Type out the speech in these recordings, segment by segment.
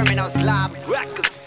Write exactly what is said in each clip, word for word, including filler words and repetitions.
Terminal Slab Records.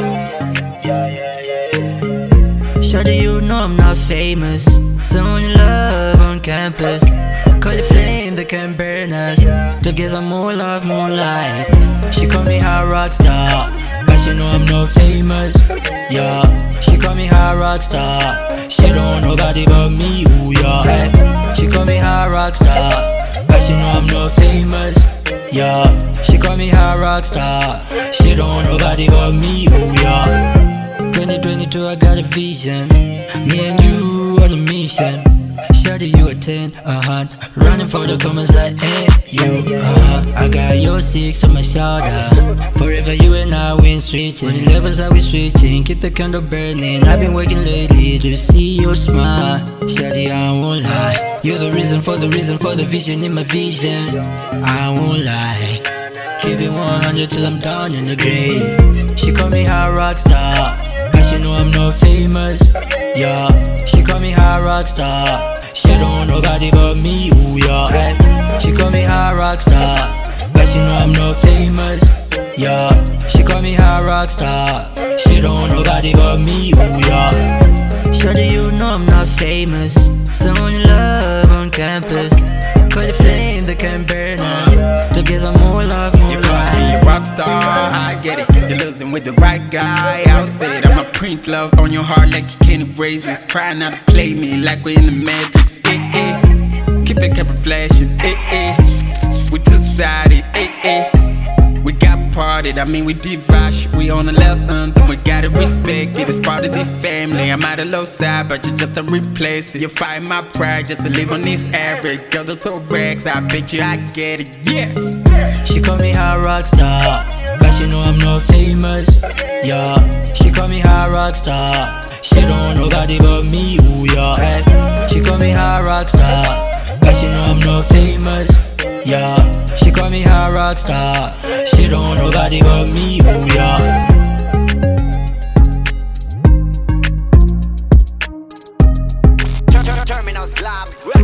Shawty, you know I'm not famous, so only love on campus. Call it flame that can burn us. Together more love, more life. She call me high rock star, but she know I'm not famous. Yeah, she call me high rock star. She don't want nobody but me, ooh yeah. She call me high rock star, but she know I'm not famous. Yeah, she call me high rock star. She don't want nobody but me, ooh yeah. twenty twenty-two, I got a vision. Me and you on a mission. Shawty, you a ten, uh-huh. Running for the comments like, hey, you, uh-huh. I got your six on my shoulder. Forever you and I, we ain't switching. When the levels are we switching, keep the candle burning. I've been working lately to see your smile. Shawty, I won't lie. You're the reason for the reason for the vision in my vision. I won't lie. Keep it one hundred till I'm down in the grave. She call me high rock star, but she know I'm not famous. Yeah, she call me high rock star. She don't want nobody but me, ooh yeah. She call me high rock star, but she know I'm not famous. Yeah, she call me high rock star. She don't want nobody but me, ooh yeah. Shawty, you know I'm not famous, so only love on campus. Call it flame that can burn us. Together more love, more You call life. me a rock star, I get it. You're losing with the right guy, I'll say it. I'ma print love on your heart like you can't erase this. Try not to play me like we're in the Matrix, eh eh. Keep it, keep it flashing, eh eh. We two-sided, eh eh. We got parted, I mean we divash. We on the left anthem, we gotta respect it. It's part of this family. I'm at a low side, but you're just a replace it. You fight my pride just to live on this average. Girl, those so rags, I bet you I get it, yeah. She call me high rock star, but she know I'm not famous. Yeah, she call me high rock star. She don't want nobody but me, ooh yeah. She call me high rock star, but she know I'm not famous. Yeah, she call me high rock star. She don't want nobody but me, ooh yeah. Terminal Slab